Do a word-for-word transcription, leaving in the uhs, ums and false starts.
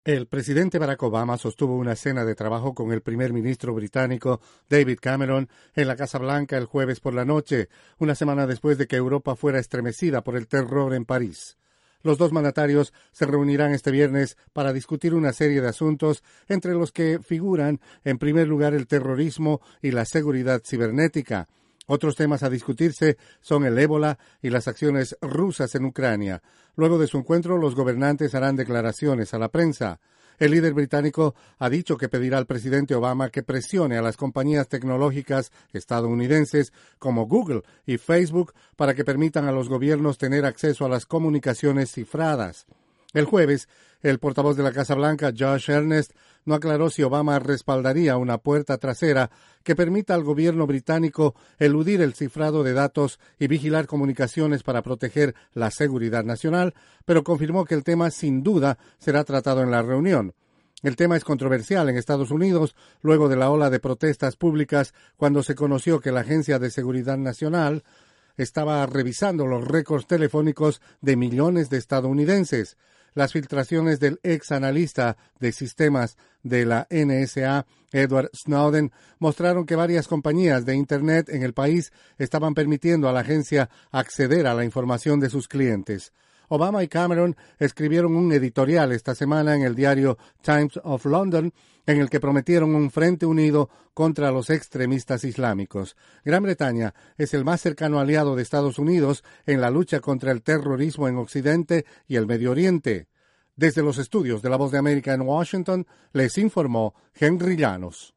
El presidente Barack Obama sostuvo una cena de trabajo con el primer ministro británico David Cameron en la Casa Blanca el jueves por la noche, una semana después de que Europa fuera estremecida por el terror en París. Los dos mandatarios se reunirán este viernes para discutir una serie de asuntos, entre los que figuran, en primer lugar, el terrorismo y la seguridad cibernética. Otros temas a discutirse son el ébola y las acciones rusas en Ucrania. Luego de su encuentro, los gobernantes harán declaraciones a la prensa. El líder británico ha dicho que pedirá al presidente Obama que presione a las compañías tecnológicas estadounidenses como Google y Facebook para que permitan a los gobiernos tener acceso a las comunicaciones cifradas. El jueves, el portavoz de la Casa Blanca, Josh Earnest, no aclaró si Obama respaldaría una puerta trasera que permita al gobierno británico eludir el cifrado de datos y vigilar comunicaciones para proteger la seguridad nacional, pero confirmó que el tema sin duda será tratado en la reunión. El tema es controversial en Estados Unidos luego de la ola de protestas públicas cuando se conoció que la Agencia de Seguridad Nacional estaba revisando los récords telefónicos de millones de estadounidenses. Las filtraciones del ex analista de sistemas de la N S A, Edward Snowden, mostraron que varias compañías de Internet en el país estaban permitiendo a la agencia acceder a la información de sus clientes. Obama y Cameron escribieron un editorial esta semana en el diario Times of London en el que prometieron un frente unido contra los extremistas islámicos. Gran Bretaña es el más cercano aliado de Estados Unidos en la lucha contra el terrorismo en Occidente y el Medio Oriente. Desde los estudios de La Voz de América en Washington, les informó Henry Llanos.